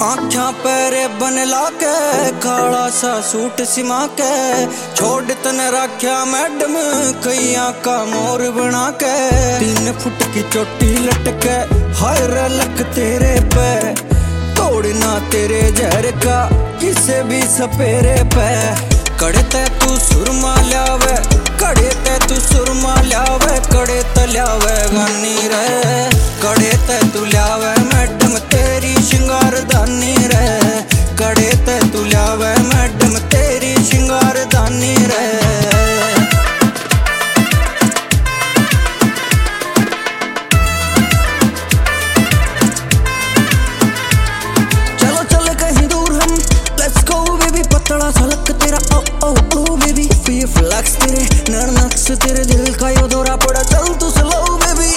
आँखा पैरे बन ला के काला सा सूट सिमा के छोड़ तने रखा मैडम कैया का मोर बना के 3 फुट की चोटी लटके हाय लक तेरे पे तोड़ना तेरे जहर का किसे भी सपेरे पे कड़े ते तू सुरमा ल्यावे कड़े ते तू सुरमा ल्यावे कड़े ते ल्यावे गानी रे कड़े ते तू ल्यावे मैडम तेरी श्रृंगार दानी रे कड़े ते तू ल्यावे मैडम तेरी श्रृंगार दानी रे। चलो चले कहीं दूर हम लेट्स गो बेबी पतला सा लक तेरा ओ ओ ओ बेबी ये फ्लैक्स तेरे नक्श तेरे दिल का यो दौरा पड़ा चल तू स्लो बेबी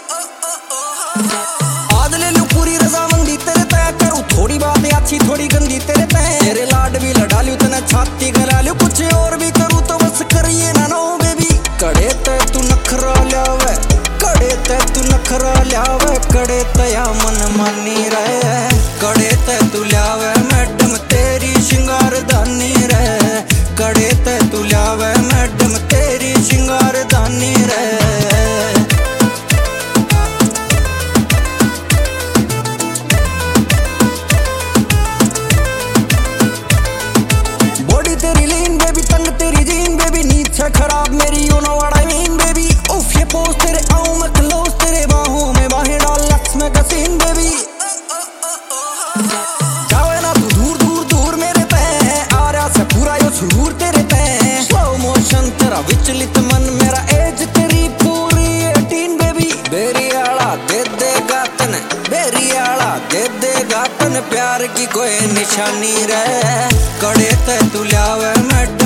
आज ले लूं पूरी रजामंदी तेरे तय करूं थोड़ी बात अच्छी थोड़ी गंदी तेरे लाड भी लड़ा लूं तने छाती गला लूं कुछ और भी करूं तो बस करिए ना नो बेबी कड़े ते तू नखरा ल्यावे कड़े ते तू नखरा ल्यावे कड़े तया मन मानी रहे कड़े ते तू ल्यावे मैडम तेरी श्रृंगार दानी रे कड़े ते तू ल्यावे मैडम तेरी श्रृंगार दानी रे। बॉडी तेरी लीन बेबी तंग तेरी जीन बेबी नींद से खराब मेरी you know what I mean baby उफ ये पोज तेरे आऊं मैं क्लोज तेरे बाहों में बाहें डाल लक्स में कसीन बेबी जावे ना तू दूर दूर दूर मेरे पे आ रहा से पूरा यो सुरूर तेरे पे स्लो मोशन तेरा विचलित मन मेरा एज तेरी पूरी 18 बेबी बेरी आला दे देगा तने बेरी आला दे देगा तने प्यार की कोई निशानी रे कड़े ते तू ल्यावे मैडम